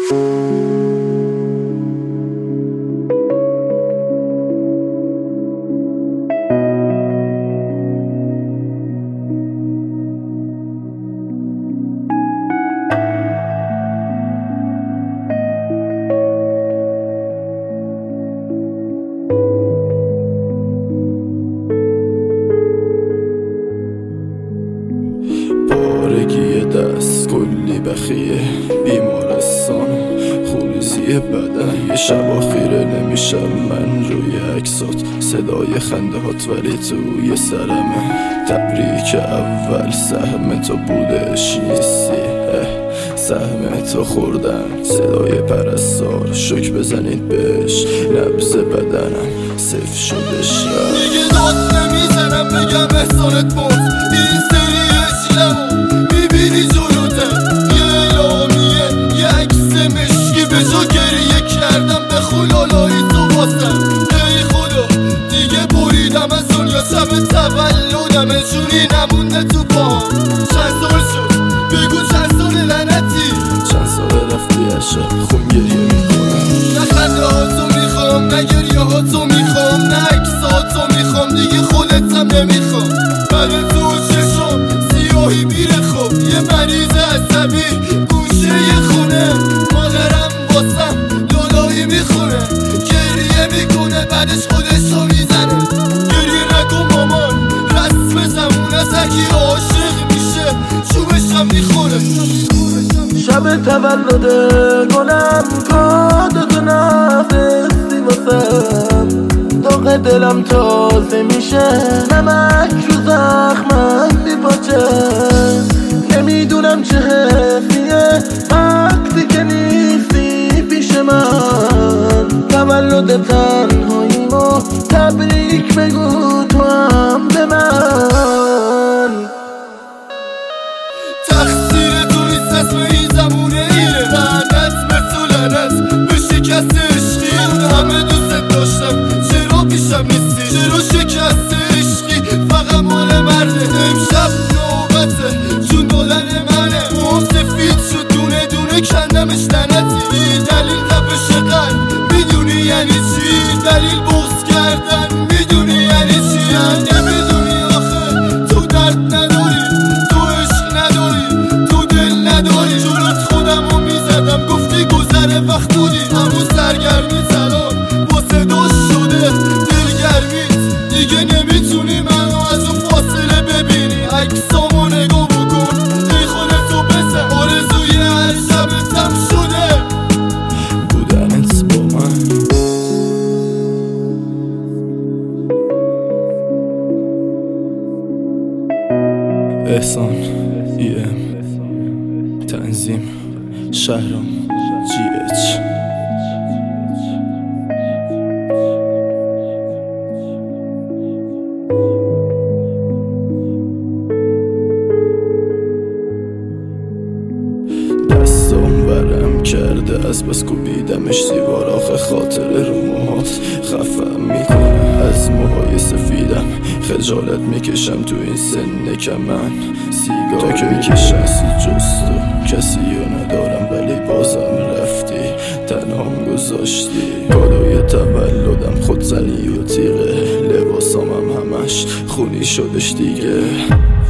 بارگی دست کلی بخیه بیمارستان خوریزی بدن. یه شب آخیره نمیشم من روی عکسات، صدای خنده هات ولی توی سرمه. تبریک اول سهم تو بودش نیستی، سهم تو خوردن صدای پرستار. شک بزنید بهش نبض بدنم صفر شدش رفت. دیگه داد نمیزنم بگم احسانت بود. این سری عشقمو میبینی جلوته، یه اعلامیه یه عکس مشکی به جا گریه کردم به خلالایی تو واسم. ای خدا دیگه بریدم از دنیا، شب تولدم جونی نمونده تو پاهم. چند سال شد بگو چند سال لعنتی، چند سال رفتی عشق خون گریه میکنم. نه خنده هاتو میخوام نه گریه هاتو میخوام نه عکساتو میخوام، دیگه خودتم نمیخوام. بعد تو چشم سیاهی میره خب، یه مریض عصبی گوشه یه خونه. مادرم واسم لالایی میخونه، گریه میکنه بعدش خودشو میزنه. گریه نکن مامان رسم زمون از اگه عاشق میشه چوبش هم میخوره. شب تولد گلم کادتو نفرستی واسم، داغ دلم تازه میشه، نمک رو زخمم میپاچه. نمیدونم چه حسیه وقتی که نیستی پیش من. تولد تنهاییمو تبریک بگو تو هم به من. تقصیر تو نیست اسم این زمونه اینه، لعنت به تو لعنت به شکست عشقی. همه دوست داشتم چرا پیشم نیستی، چرا شکست عشقی فقط مال مرده. امشب نوبته چون دادن منه، موام سفید شد دونه دونه کندمش لعنتی. بی دلیل تپش قلب میدونی یعنی چی، دلیل بغض کردن میدونی یعنی چی. نمیدونی آخه تو درد نداری، تو عشق نداری، تو دل نداری. جلوت خودمو میزدم گفتی گذره وقت بودی، همون سرگرمی سلام با صدا شده دلگرمیت. دیگه نمیتونی منو از اون فاصله ببینی، عکسامو نگاه بکن ای خودتو بزن. آرزوی هر شبتم شده بودنت با من. احسان تنظیم شهرام GH. دستام ورم کرده از بس کوبیدمش زیبار، آخه خاطر رو موهات خفم میکنه. از موهای سفیدم خجالت میکشم تو این سن کمن. سیگار که میکشم جز تو کسی رو ندارم، ولی بازم رفتی تنهام گذاشتی. کادوی تولدم خودزنی و تیغه، لباسامم همش خونی شدش دیگه.